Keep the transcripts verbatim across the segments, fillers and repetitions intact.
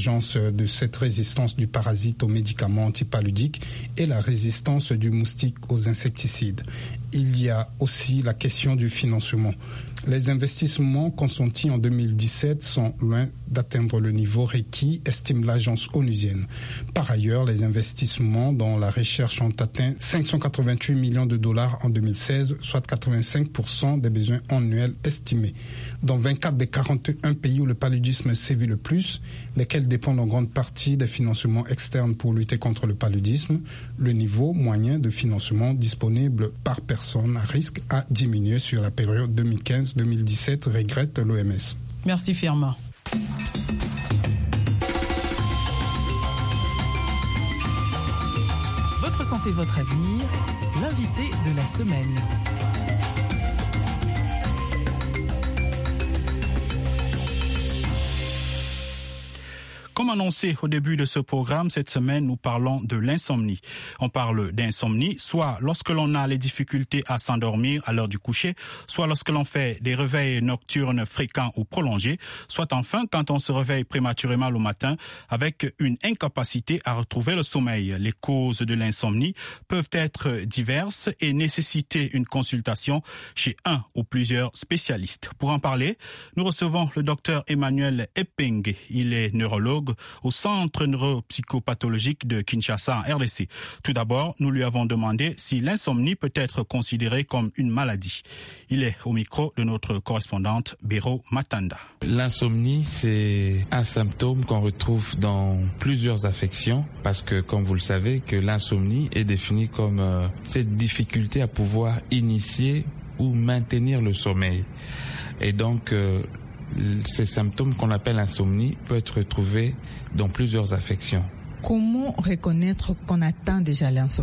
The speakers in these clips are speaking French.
l'émergence de cette résistance du parasite aux médicaments antipaludiques et la résistance du moustique aux insecticides. Il y a aussi la question du financement. Les investissements consentis en deux mille dix-sept sont loin d'atteindre le niveau requis, estime l'agence onusienne. Par ailleurs, les investissements dans la recherche ont atteint cinq cent quatre-vingt-huit millions de dollars en deux mille seize, soit quatre-vingt-cinq pour cent des besoins annuels estimés. Dans vingt-quatre des quarante et un pays où le paludisme sévit le plus, lesquels dépendent en grande partie des financements externes pour lutter contre le paludisme, le niveau moyen de financement disponible par personne à risque a diminué sur la période deux mille quinze deux mille dix-sept, regrette l'O M S. Merci Firmin. Votre santé, votre avenir, l'invité de la semaine. Comme annoncé au début de ce programme, cette semaine, nous parlons de l'insomnie. On parle d'insomnie, soit lorsque l'on a les difficultés à s'endormir à l'heure du coucher, soit lorsque l'on fait des réveils nocturnes fréquents ou prolongés, soit enfin quand on se réveille prématurément le matin avec une incapacité à retrouver le sommeil. Les causes de l'insomnie peuvent être diverses et nécessiter une consultation chez un ou plusieurs spécialistes. Pour en parler, nous recevons le docteur Emmanuel Epping. Il est neurologue au centre neuropsychopathologique de Kinshasa en R D C. Tout d'abord, nous lui avons demandé si l'insomnie peut être considérée comme une maladie. Il est au micro de notre correspondante Béro Matanda. L'insomnie, c'est un symptôme qu'on retrouve dans plusieurs affections parce que, comme vous le savez, que l'insomnie est définie comme euh, cette difficulté à pouvoir initier ou maintenir le sommeil. Et donc, euh, ces symptômes qu'on appelle insomnie peuvent être retrouvés dans plusieurs affections. Comment reconnaître qu'on atteint déjà l'insomnie ?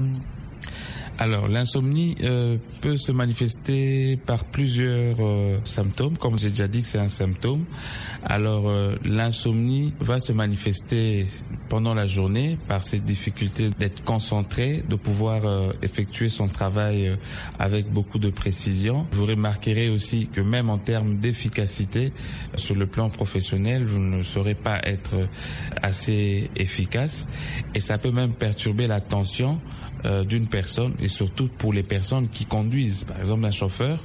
Alors, l'insomnie euh, peut se manifester par plusieurs euh, symptômes. Comme j'ai déjà dit que c'est un symptôme. Alors, euh, l'insomnie va se manifester pendant la journée par cette difficulté d'être concentré, de pouvoir euh, effectuer son travail euh, avec beaucoup de précision. Vous remarquerez aussi que même en termes d'efficacité, sur le plan professionnel, vous ne saurez pas être assez efficace. Et ça peut même perturber l'attention Euh, d'une personne et surtout pour les personnes qui conduisent. Par exemple, un chauffeur,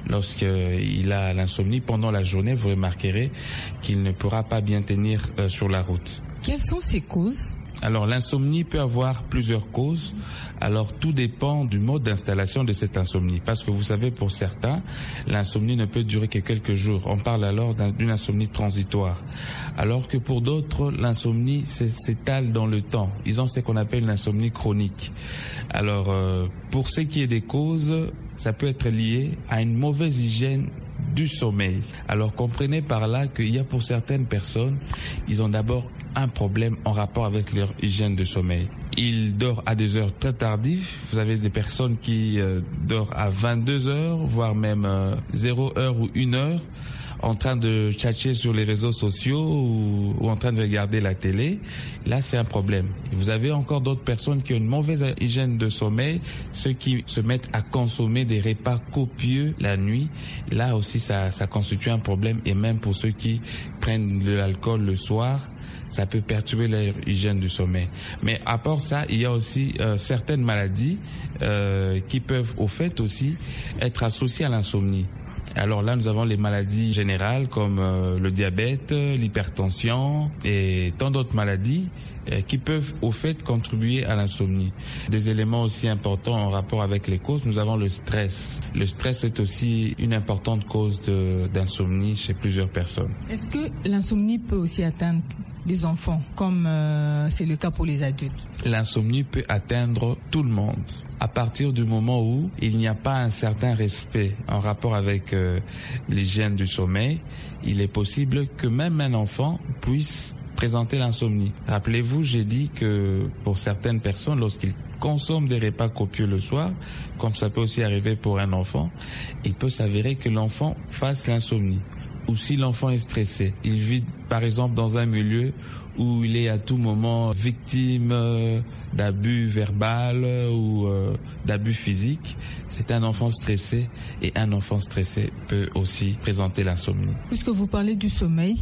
lorsqu'il a l'insomnie pendant la journée, vous remarquerez qu'il ne pourra pas bien tenir euh, sur la route. Quelles sont ces causes ? Alors, l'insomnie peut avoir plusieurs causes. Alors, tout dépend du mode d'installation de cette insomnie. Parce que vous savez, pour certains, l'insomnie ne peut durer que quelques jours. On parle alors d'une insomnie transitoire. Alors que pour d'autres, l'insomnie s'étale dans le temps. Ils ont ce qu'on appelle une insomnie chronique. Alors, euh, pour ce qui est des causes, ça peut être lié à une mauvaise hygiène du sommeil. Alors, comprenez par là qu'il y a pour certaines personnes, ils ont d'abord un problème en rapport avec leur hygiène de sommeil. Ils dorment à des heures très tardives. Vous avez des personnes qui euh, dorment à vingt-deux heures, voire même euh, zéro heure ou une heure, en train de tchatcher sur les réseaux sociaux ou, ou en train de regarder la télé. Là, c'est un problème. Vous avez encore d'autres personnes qui ont une mauvaise hygiène de sommeil, ceux qui se mettent à consommer des repas copieux la nuit. Là aussi, ça, ça constitue un problème. Et même pour ceux qui prennent de l'alcool le soir, ça peut perturber leur hygiène du sommeil. Mais à part ça, il y a aussi euh, certaines maladies euh, qui peuvent au fait aussi être associées à l'insomnie. Alors là, nous avons les maladies générales comme euh, le diabète, l'hypertension et tant d'autres maladies euh, qui peuvent au fait contribuer à l'insomnie. Des éléments aussi importants en rapport avec les causes, nous avons le stress. Le stress est aussi une importante cause de, d'insomnie chez plusieurs personnes. Est-ce que l'insomnie peut aussi atteindre les enfants, comme euh, c'est le cas pour les adultes? L'insomnie peut atteindre tout le monde. À partir du moment où il n'y a pas un certain respect en rapport avec euh, l'hygiène du sommeil, il est possible que même un enfant puisse présenter l'insomnie. Rappelez-vous, j'ai dit que pour certaines personnes, lorsqu'ils consomment des repas copieux le soir, comme ça peut aussi arriver pour un enfant, il peut s'avérer que l'enfant fasse l'insomnie. Ou si l'enfant est stressé, il vit par exemple dans un milieu où il est à tout moment victime euh, d'abus verbal ou euh, d'abus physiques, c'est un enfant stressé et un enfant stressé peut aussi présenter l'insomnie. Puisque vous parlez du sommeil,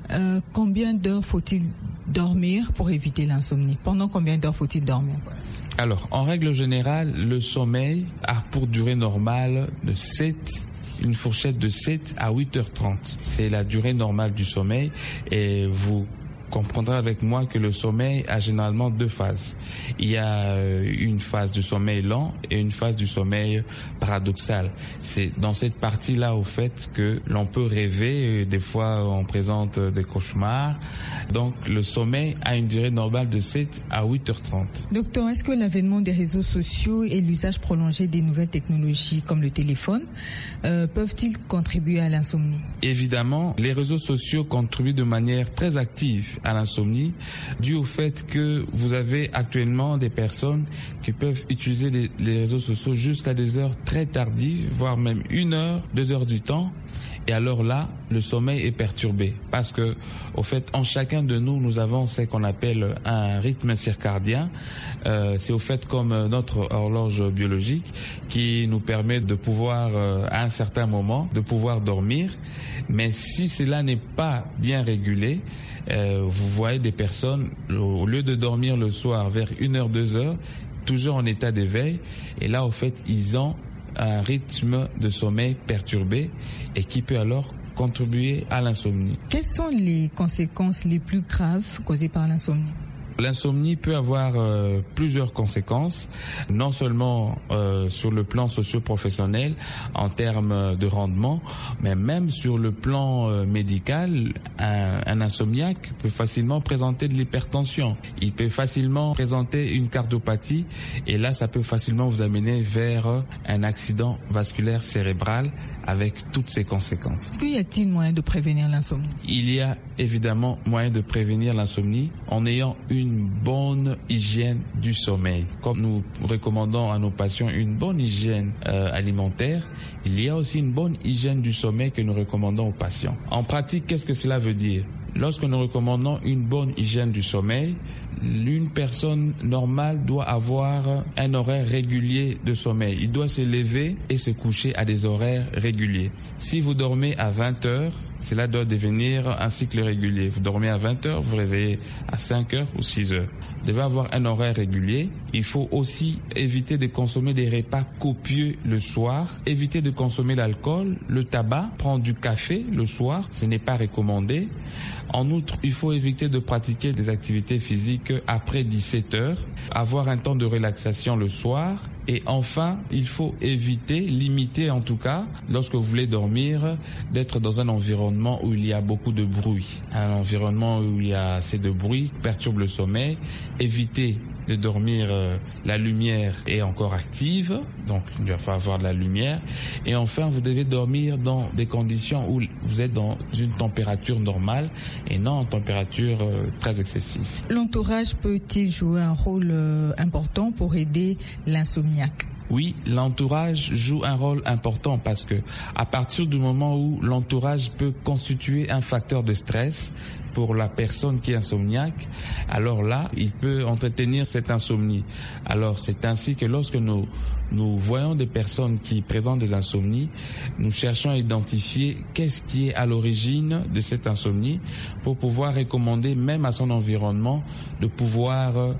Euh, combien d'heures faut-il dormir pour éviter l'insomnie? Pendant combien d'heures faut-il dormir? Alors, en règle générale, le sommeil a pour durée normale de sept, une fourchette de sept à huit heures trente. C'est la durée normale du sommeil et vous comprendrez avec moi que le sommeil a généralement deux phases. Il y a une phase du sommeil lent et une phase du sommeil paradoxal. C'est dans cette partie-là, au fait, que l'on peut rêver. Des fois, on présente des cauchemars. Donc, le sommeil a une durée normale de sept à huit heures trente. Docteur, est-ce que l'avènement des réseaux sociaux et l'usage prolongé des nouvelles technologies comme le téléphone euh, peuvent-ils contribuer à l'insomnie? Évidemment, les réseaux sociaux contribuent de manière très active à l'insomnie, dû au fait que vous avez actuellement des personnes qui peuvent utiliser les, les réseaux sociaux jusqu'à des heures très tardives, voire même une heure, deux heures du temps. Et alors là, le sommeil est perturbé parce que, au fait, en chacun de nous, nous avons ce qu'on appelle un rythme circadien. Euh, c'est au fait comme notre horloge biologique qui nous permet de pouvoir, euh, à un certain moment, de pouvoir dormir. Mais si cela n'est pas bien régulé, euh, vous voyez des personnes, au lieu de dormir le soir vers une heure, deux heures, toujours en état d'éveil. Et là, au fait, ils ont un rythme de sommeil perturbé et qui peut alors contribuer à l'insomnie. Quelles sont les conséquences les plus graves causées par l'insomnie? L'insomnie peut avoir euh, plusieurs conséquences, non seulement euh, sur le plan socio-professionnel en termes de rendement, mais même sur le plan euh, médical. Un, un insomniaque peut facilement présenter de l'hypertension. Il peut facilement présenter une cardiopathie et là, ça peut facilement vous amener vers un accident vasculaire cérébral avec toutes ses conséquences. Est-ce qu'il y a-t-il moyen de prévenir l'insomnie? Il y a évidemment moyen de prévenir l'insomnie en ayant une bonne hygiène du sommeil. Comme nous recommandons à nos patients une bonne hygiène euh, alimentaire, il y a aussi une bonne hygiène du sommeil que nous recommandons aux patients. En pratique, qu'est-ce que cela veut dire? Lorsque nous recommandons une bonne hygiène du sommeil, une personne normale doit avoir un horaire régulier de sommeil. Il doit se lever et se coucher à des horaires réguliers. Si vous dormez à vingt heures, cela doit devenir un cycle régulier. Vous dormez à vingt heures, vous réveillez à cinq heures ou six heures. Vous devez avoir un horaire régulier. Il faut aussi éviter de consommer des repas copieux le soir, éviter de consommer l'alcool, le tabac, prendre du café le soir, ce n'est pas recommandé. En outre, il faut éviter de pratiquer des activités physiques après dix-sept heures, avoir un temps de relaxation le soir. Et enfin, il faut éviter, limiter en tout cas, lorsque vous voulez dormir, d'être dans un environnement où il y a beaucoup de bruit. Un environnement où il y a assez de bruit perturbe le sommeil. Évitez de dormir, euh, la lumière est encore active, donc il doit falloir avoir de la lumière. Et enfin, vous devez dormir dans des conditions où vous êtes dans une température normale et non en température euh, très excessive. L'entourage peut-il jouer un rôle euh, important pour aider l'insomniaque? Oui, l'entourage joue un rôle important parce que à partir du moment où l'entourage peut constituer un facteur de stress pour la personne qui est insomniaque, alors là, il peut entretenir cette insomnie. Alors c'est ainsi que lorsque nous nous voyons des personnes qui présentent des insomnies, nous cherchons à identifier qu'est-ce qui est à l'origine de cette insomnie pour pouvoir recommander même à son environnement de pouvoir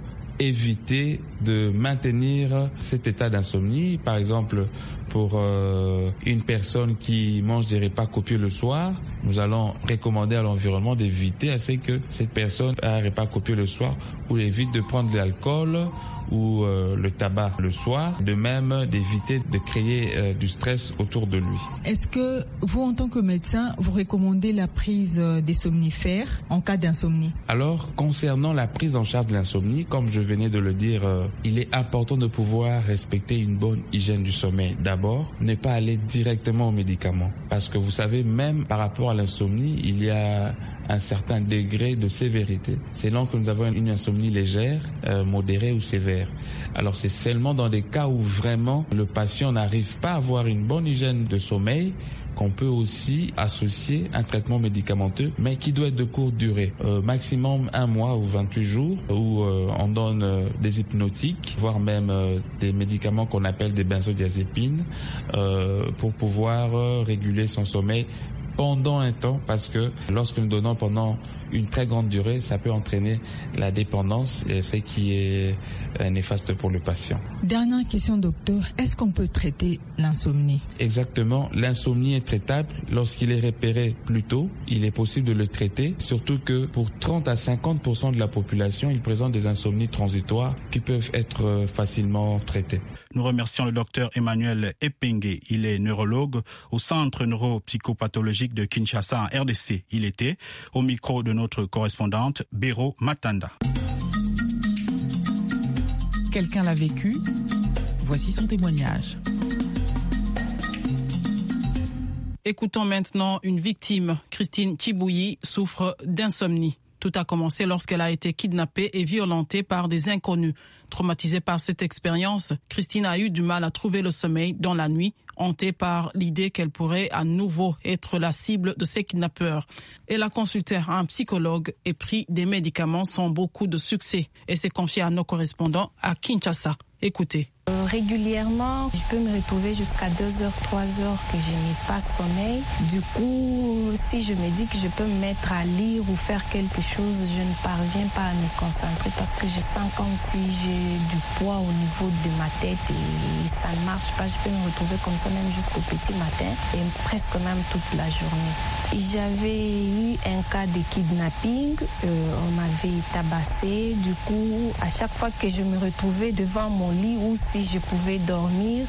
éviter de maintenir cet état d'insomnie. Par exemple, pour euh, une personne qui mange des repas copieux le soir, nous allons recommander à l'environnement d'éviter à ce que cette personne ait un repas copieux le soir ou évite de prendre de l'alcool ou euh, le tabac le soir, de même d'éviter de créer euh, du stress autour de lui. Est-ce que vous, en tant que médecin, vous recommandez la prise des somnifères en cas d'insomnie? Alors, concernant la prise en charge de l'insomnie, comme je venais de le dire, euh, il est important de pouvoir respecter une bonne hygiène du sommeil. D'abord, ne pas aller directement aux médicaments. Parce que vous savez, même par rapport à l'insomnie, il y a un certain degré de sévérité. Selon que nous avons une insomnie légère, euh, modérée ou sévère. Alors c'est seulement dans des cas où vraiment le patient n'arrive pas à avoir une bonne hygiène de sommeil qu'on peut aussi associer un traitement médicamenteux, mais qui doit être de courte durée, euh, maximum un mois ou vingt-huit jours, où euh, on donne euh, des hypnotiques, voire même euh, des médicaments qu'on appelle des benzodiazépines, euh, pour pouvoir euh, réguler son sommeil pendant un temps, parce que lorsque nous donnons pendant une très grande durée, ça peut entraîner la dépendance, et ce qui est néfaste pour le patient. Dernière question, docteur. Est-ce qu'on peut traiter l'insomnie? Exactement. L'insomnie est traitable. Lorsqu'il est repéré plus tôt, il est possible de le traiter. Surtout que pour trente à cinquante pour cent de la population, il présente des insomnies transitoires qui peuvent être facilement traitées. Nous remercions le docteur Emmanuel Epenge. Il est neurologue au Centre neuropsychopathologique de Kinshasa en R D C. Il était au micro de notre correspondante Béro Matanda. Quelqu'un l'a vécu, voici son témoignage. Écoutons maintenant une victime. Christine Tchibouyi souffre d'insomnie. Tout a commencé lorsqu'elle a été kidnappée et violentée par des inconnus. Traumatisée par cette expérience, Christine a eu du mal à trouver le sommeil dans la nuit, hantée par l'idée qu'elle pourrait à nouveau être la cible de ces kidnappeurs. Elle a consulté un psychologue et pris des médicaments sans beaucoup de succès. Et s'est confiée à nos correspondants à Kinshasa. Écoutez. Euh, régulièrement, je peux me retrouver jusqu'à deux heures, trois heures que je n'ai pas sommeil. Du coup, si je me dis que je peux me mettre à lire ou faire quelque chose, je ne parviens pas à me concentrer parce que je sens comme si j'ai du poids au niveau de ma tête et ça ne marche pas. Je peux me retrouver comme ça même jusqu'au petit matin et presque même toute la journée. Et j'avais eu un cas de kidnapping, euh, on m'avait tabassé. Du coup, à chaque fois que je me retrouvais devant mon lit ou si je pouvais dormir,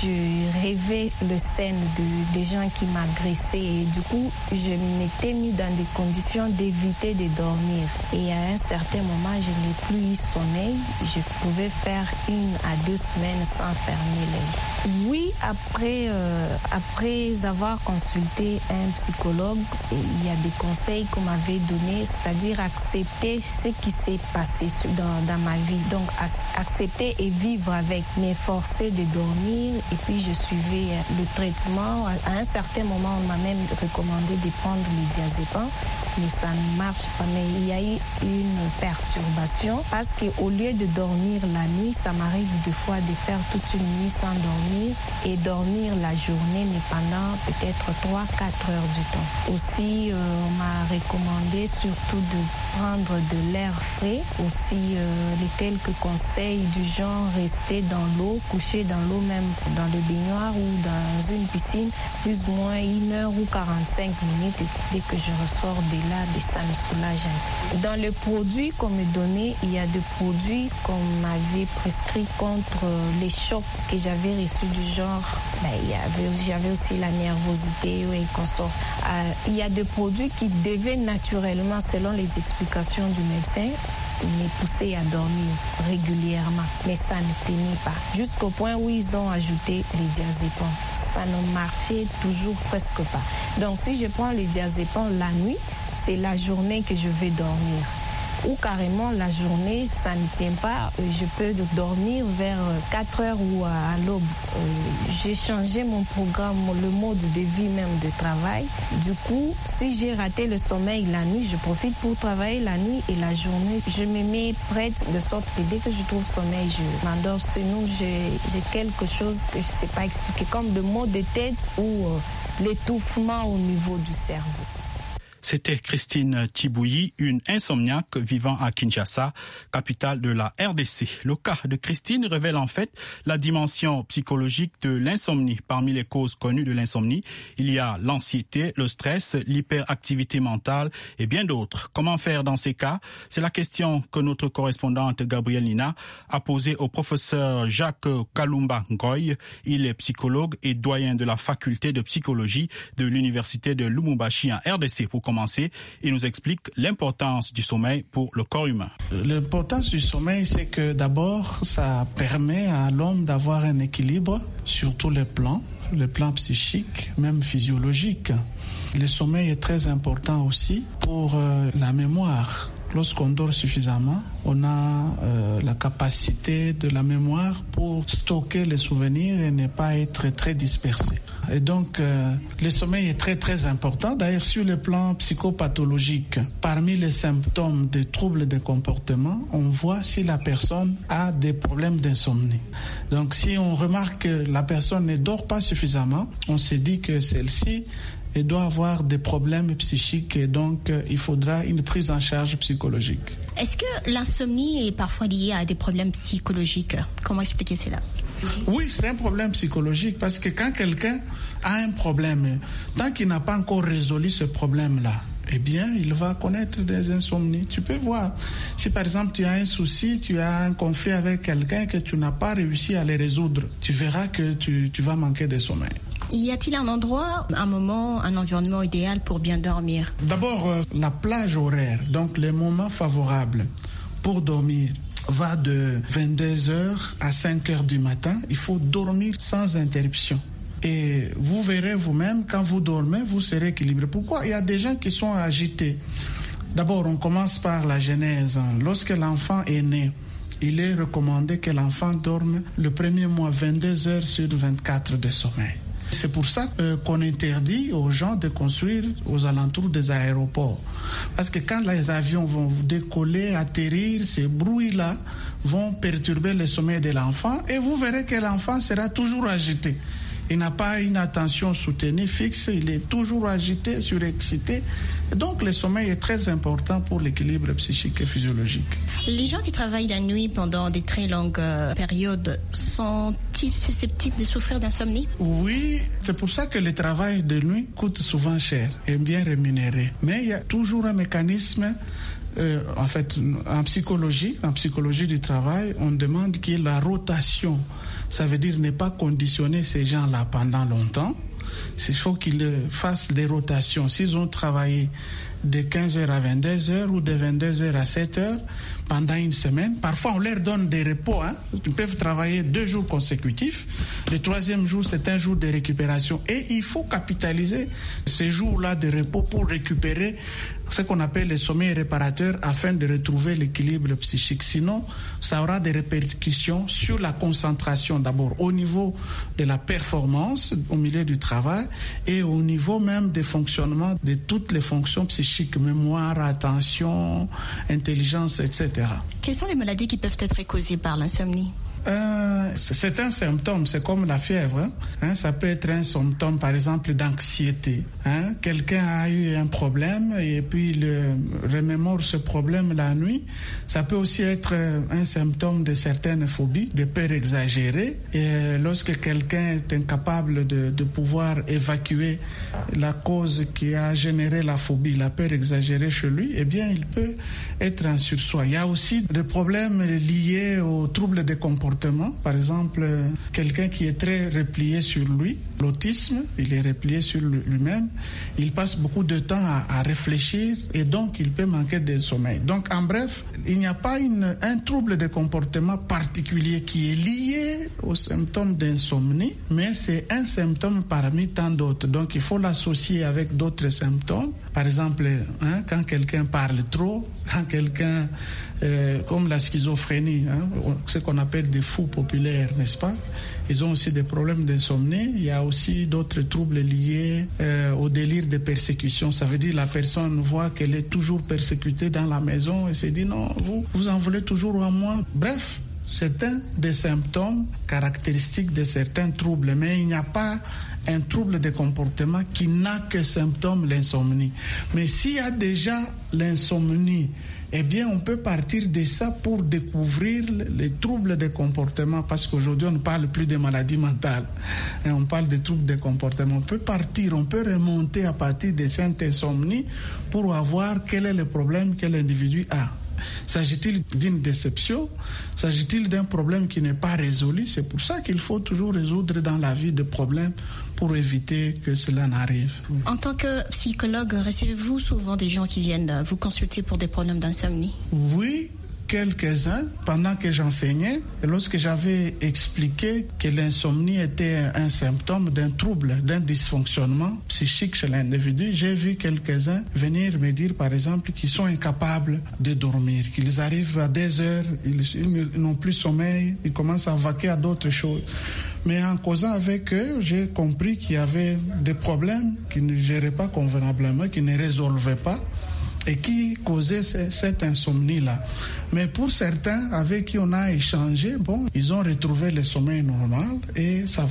je rêvais le scène de, des gens qui m'agressaient et du coup, je m'étais mis dans des conditions d'éviter de dormir. Et à un certain moment, je n'ai plus eu sommeil. Je pouvais faire une à deux semaines sans fermer l'œil. Oui, après, euh, après avoir consulté un psychologue, il y a des conseils qu'on m'avait donnés, c'est-à-dire accepter ce qui s'est passé dans, dans ma vie. Donc, accepter et vivre avec, m'efforcer de dormir et puis je suivais le traitement. À un certain moment, on m'a même recommandé de prendre le diazépam, mais ça ne marche pas. Mais il y a eu une perturbation parce qu'au lieu de dormir la nuit, ça m'arrive des fois de faire toute une nuit sans dormir et dormir la journée, mais pendant peut-être trois à quatre heures du temps. Aussi, euh, on m'a recommandé surtout de prendre de l'air frais. Aussi, euh, les quelques conseils du genre rester dans l'eau, coucher dans l'eau même dans le baignoire ou dans une piscine, plus ou moins une heure ou quarante-cinq minutes. Dès que je ressors de là, ça me soulage. Dans les produits qu'on me donnait, il y a des produits qu'on m'avait prescrits contre les chocs que j'avais reçus du genre. Ben, il y avait, j'avais aussi la nervosité et consort. Euh, il y a des produits qui devaient naturellement, selon les explications du médecin, me pousser à dormir régulièrement, mais ça ne tenait pas. Jusqu'au point où ils ont ajouté les diazépams. Ça ne marchait toujours presque pas. Donc si je prends les diazépams la nuit, c'est la journée que je vais dormir. Ou carrément la journée, ça ne tient pas. Je peux dormir vers quatre heures ou à l'aube. J'ai changé mon programme, le mode de vie même de travail. Du coup, si j'ai raté le sommeil la nuit, je profite pour travailler la nuit et la journée. Je me mets prête de sorte que dès que je trouve sommeil, je m'endors. Sinon, j'ai, j'ai quelque chose que je ne sais pas expliquer, comme le maux de tête ou euh, l'étouffement au niveau du cerveau. C'était Christine Tchibouyi, une insomniaque vivant à Kinshasa, capitale de la R D C. Le cas de Christine révèle en fait la dimension psychologique de l'insomnie. Parmi les causes connues de l'insomnie, il y a l'anxiété, le stress, l'hyperactivité mentale et bien d'autres. Comment faire dans ces cas? C'est la question que notre correspondante Gabrielle Nina a posée au professeur Jacques Kalumba Ngoy. Il est psychologue et doyen de la faculté de psychologie de l'université de Lubumbashi en R D C. Pour commencer, il nous explique l'importance du sommeil pour le corps humain. L'importance du sommeil, c'est que d'abord, ça permet à l'homme d'avoir un équilibre sur tous les plans, le plan psychique, même physiologique. Le sommeil est très important aussi pour euh, la mémoire. Lorsqu'on dort suffisamment, on a euh, la capacité de la mémoire pour stocker les souvenirs et ne pas être très dispersé. Et donc, euh, le sommeil est très très important. D'ailleurs, sur le plan psychopathologique, parmi les symptômes des troubles de comportement, on voit si la personne a des problèmes d'insomnie. Donc, si on remarque que la personne ne dort pas suffisamment, on se dit que celle-ci il doit avoir des problèmes psychiques et donc euh, il faudra une prise en charge psychologique. Est-ce que l'insomnie est parfois liée à des problèmes psychologiques? Comment expliquer cela? Oui, c'est un problème psychologique parce que quand quelqu'un a un problème, tant qu'il n'a pas encore résolu ce problème-là, eh bien, il va connaître des insomnies. Tu peux voir, si par exemple tu as un souci, tu as un conflit avec quelqu'un que tu n'as pas réussi à les résoudre, tu verras que tu, tu vas manquer de sommeil. Y a-t-il un endroit, un moment, un environnement idéal pour bien dormir? D'abord, euh, la plage horaire, donc les moments favorables pour dormir, va de vingt-deux heures à cinq heures du matin. Il faut dormir sans interruption. Et vous verrez vous-même, quand vous dormez, vous serez équilibré. Pourquoi? Il y a des gens qui sont agités. D'abord, on commence par la genèse. Lorsque l'enfant est né, il est recommandé que l'enfant dorme le premier mois vingt-deux heures sur vingt-quatre de sommeil. C'est pour ça euh, qu'on interdit aux gens de construire aux alentours des aéroports. Parce que quand les avions vont décoller, atterrir, ces bruits-là vont perturber le sommeil de l'enfant et vous verrez que l'enfant sera toujours agité. Il n'a pas une attention soutenue, fixe, il est toujours agité, surexcité. Donc le sommeil est très important pour l'équilibre psychique et physiologique. Les gens qui travaillent la nuit pendant des très longues euh, périodes sont-ils susceptibles de souffrir d'insomnie? Oui, c'est pour ça que le travail de nuit coûte souvent cher et bien rémunéré. Mais il y a toujours un mécanisme. Euh, en fait, en psychologie, en psychologie du travail, on demande qu'il y ait la rotation. Ça veut dire ne pas conditionner ces gens-là pendant longtemps. Il faut qu'ils fassent des rotations. S'ils ont travaillé de quinze heures à vingt-deux heures ou de vingt-deux heures à sept heures pendant une semaine, parfois on leur donne des repos. Hein. Ils peuvent travailler deux jours consécutifs. Le troisième jour, c'est un jour de récupération. Et il faut capitaliser ces jours-là de repos pour récupérer ce qu'on appelle le sommeil réparateur afin de retrouver l'équilibre psychique. Sinon, ça aura des répercussions sur la concentration d'abord au niveau de la performance au milieu du travail et au niveau même des fonctionnements de toutes les fonctions psychiques, mémoire, attention, intelligence, et cetera. Quelles sont les maladies qui peuvent être causées par l'insomnie? Euh, c'est un symptôme, c'est comme la fièvre. Hein? Hein, ça peut être un symptôme, par exemple, d'anxiété. Hein? Quelqu'un a eu un problème et puis il remémore ce problème la nuit. Ça peut aussi être un symptôme de certaines phobies, de peurs exagérées. Et lorsque quelqu'un est incapable de, de pouvoir évacuer la cause qui a généré la phobie, la peur exagérée chez lui, eh bien, il peut être en sursoir. Il y a aussi des problèmes liés aux troubles des comportements. Par exemple, quelqu'un qui est très replié sur lui, l'autisme, il est replié sur lui-même, il passe beaucoup de temps à, à réfléchir et donc il peut manquer de sommeil. Donc en bref, il n'y a pas une, un trouble de comportement particulier qui est lié aux symptômes d'insomnie, mais c'est un symptôme parmi tant d'autres. Donc il faut l'associer avec d'autres symptômes. Par exemple, hein, quand quelqu'un parle trop, quand quelqu'un, euh, comme la schizophrénie, hein, ce qu'on appelle des fous populaires, n'est-ce pas? Ils ont aussi des problèmes d'insomnie. Il y a aussi d'autres troubles liés euh, au délire de persécution. Ça veut dire la personne voit qu'elle est toujours persécutée dans la maison et se dit non, vous, vous en voulez toujours à moi. Bref, c'est un des symptômes caractéristiques de certains troubles, mais il n'y a pas un trouble de comportement qui n'a que symptôme l'insomnie. Mais s'il y a déjà l'insomnie, eh bien, on peut partir de ça pour découvrir les troubles de comportement, parce qu'aujourd'hui, on ne parle plus de maladies mentales, et on parle de troubles de comportement. On peut partir, on peut remonter à partir de cette insomnie pour voir quel est le problème que l'individu a. S'agit-il d'une déception? S'agit-il d'un problème qui n'est pas résolu? C'est pour ça qu'il faut toujours résoudre dans la vie des problèmes pour éviter que cela n'arrive. En tant que psychologue, recevez-vous souvent des gens qui viennent vous consulter pour des problèmes d'insomnie? Oui, quelques-uns pendant que j'enseignais. Et lorsque j'avais expliqué que l'insomnie était un symptôme d'un trouble, d'un dysfonctionnement psychique chez l'individu, j'ai vu quelques-uns venir me dire, par exemple, qu'ils sont incapables de dormir, qu'ils arrivent à des heures, ils, ils n'ont plus sommeil, ils commencent à vaquer à d'autres choses. Mais en causant avec eux, j'ai compris qu'il y avait des problèmes qu'ils ne géraient pas convenablement, qu'ils ne résolvaient pas, et qui causait cette insomnie-là. Mais pour certains avec qui on a échangé, bon, ils ont retrouvé le sommeil normal et ça va.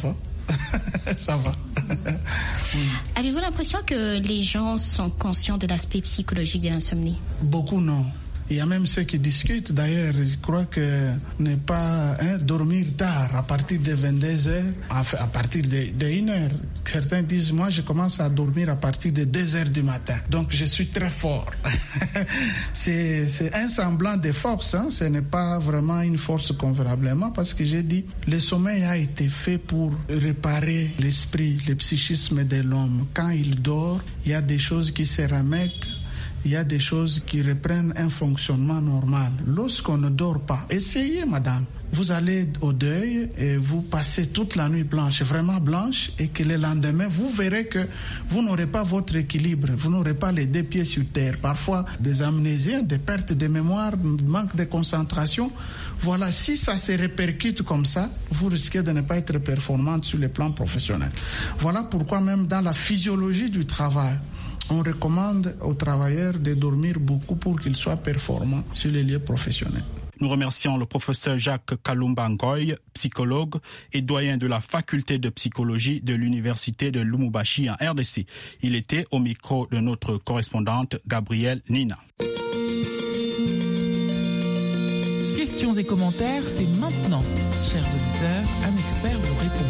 Ça va. Oui. Avez-vous l'impression que les gens sont conscients de l'aspect psychologique de l'insomnie? Beaucoup non. Il y a même ceux qui discutent, d'ailleurs, je crois que ne pas hein, dormir tard, à partir de vingt-deux heures, à, à partir de, de une heure. Certains disent, moi je commence à dormir à partir de deux heures du matin, donc je suis très fort. c'est, c'est un semblant de force, hein. Ce n'est pas vraiment une force convenablement, parce que j'ai dit, le sommeil a été fait pour réparer l'esprit, le psychisme de l'homme. Quand il dort, il y a des choses qui se remettent. Il y a des choses qui reprennent un fonctionnement normal. Lorsqu'on ne dort pas, essayez, madame. Vous allez au deuil et vous passez toute la nuit blanche, vraiment blanche, et que le lendemain, vous verrez que vous n'aurez pas votre équilibre, vous n'aurez pas les deux pieds sur terre. Parfois, des amnésies, des pertes de mémoire, manque de concentration. Voilà, si ça se répercute comme ça, vous risquez de ne pas être performante sur le plan professionnel. Voilà pourquoi même dans la physiologie du travail, on recommande aux travailleurs de dormir beaucoup pour qu'ils soient performants sur les lieux professionnels. Nous remercions le professeur Jacques Kalumba Ngoy, psychologue et doyen de la faculté de psychologie de l'université de Lubumbashi en R D C. Il était au micro de notre correspondante Gabrielle Nina. Questions et commentaires, c'est maintenant. Chers auditeurs, un expert vous répond.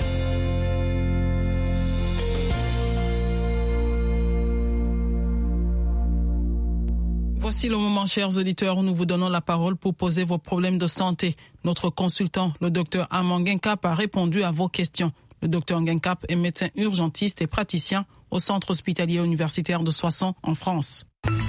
Voici le moment, chers auditeurs, où nous vous donnons la parole pour poser vos problèmes de santé. Notre consultant, le docteur Armand Ngenkap, a répondu à vos questions. Le docteur Ngenkap est médecin urgentiste et praticien au centre hospitalier universitaire de Soissons en France.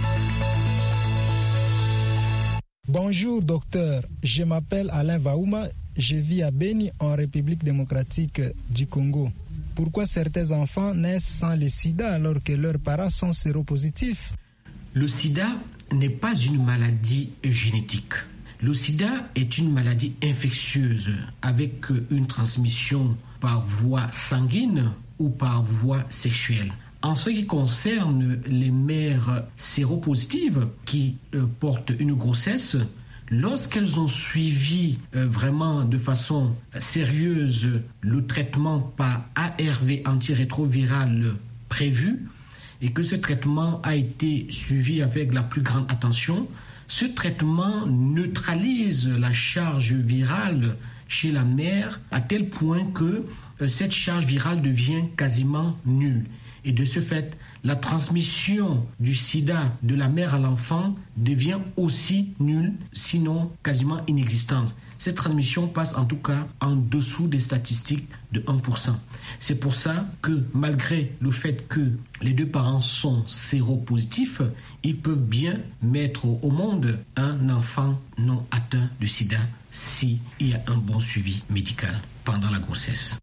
Bonjour docteur, je m'appelle Alain Vaouma, je vis à Beni en République démocratique du Congo. Pourquoi certains enfants naissent sans le sida alors que leurs parents sont séropositifs? Le sida n'est pas une maladie génétique. Le sida est une maladie infectieuse avec une transmission par voie sanguine ou par voie sexuelle. En ce qui concerne les mères séropositives qui euh, portent une grossesse, lorsqu'elles ont suivi euh, vraiment de façon sérieuse le traitement par A R V antirétroviral prévu, et que ce traitement a été suivi avec la plus grande attention, ce traitement neutralise la charge virale chez la mère à tel point que euh, cette charge virale devient quasiment nulle. Et de ce fait, la transmission du sida de la mère à l'enfant devient aussi nulle, sinon quasiment inexistante. Cette transmission passe en tout cas en dessous des statistiques de un pour cent. C'est pour ça que malgré le fait que les deux parents sont séropositifs, ils peuvent bien mettre au monde un enfant non atteint de sida s'il y a un bon suivi médical pendant la grossesse.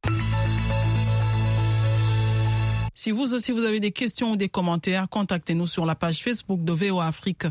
Si vous aussi vous avez des questions ou des commentaires, contactez-nous sur la page Facebook de V O A Afrique.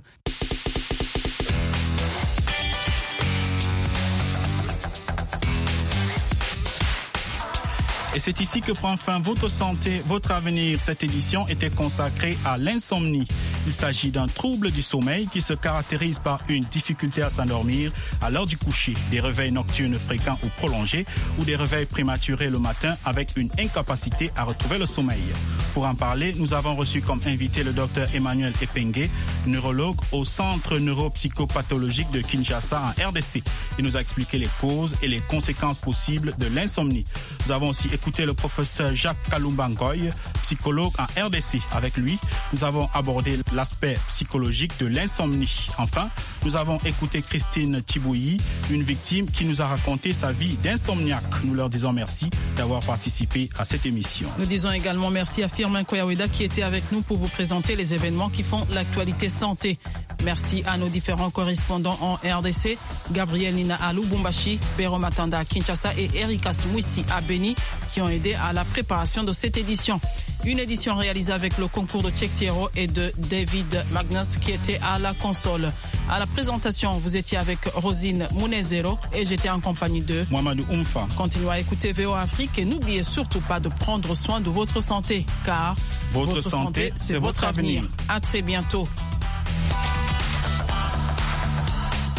Et c'est ici que prend fin votre santé, votre avenir. Cette édition était consacrée à l'insomnie. Il s'agit d'un trouble du sommeil qui se caractérise par une difficulté à s'endormir à l'heure du coucher, des réveils nocturnes fréquents ou prolongés ou des réveils prématurés le matin avec une incapacité à retrouver le sommeil. Pour en parler, nous avons reçu comme invité le docteur Emmanuel Epengue, neurologue au Centre neuropsychopathologique de Kinshasa en R D C. Il nous a expliqué les causes et les conséquences possibles de l'insomnie. Nous avons aussi écouté le professeur Jacques Kalumba Ngoy, psychologue en R D C. Avec lui, nous avons abordé l'aspect psychologique de l'insomnie. Enfin, nous avons écouté Christine Tibouyi, une victime qui nous a raconté sa vie d'insomniaque. Nous leur disons merci d'avoir participé à cette émission. Nous disons également merci à Firmin Koyaweda qui était avec nous pour vous présenter les événements qui font l'actualité santé. Merci à nos différents correspondants en R D C, Gabriel Nina à Lubumbashi, Pero Matanda à Kinshasa et Erika Smouissi à Beni qui ont aidé à la préparation de cette édition. Une édition réalisée avec le concours de Cheikh Thiero et de David Magnus qui était à la console. À la présentation, vous étiez avec Rosine Mounezero et j'étais en compagnie de Mohamedou Oumfa. Continuez à écouter V O A Afrique et n'oubliez surtout pas de prendre soin de votre santé car votre, votre santé, santé c'est, c'est votre avenir. avenir. À très bientôt.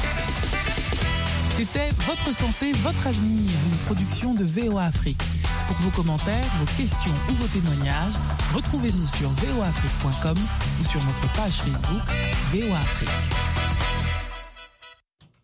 C'était Votre santé, votre avenir, une production de V O A Afrique. Pour Pour vos commentaires, vos questions ou vos témoignages, retrouvez-nous sur v o afrique point com ou sur notre page Facebook V O A Afrique.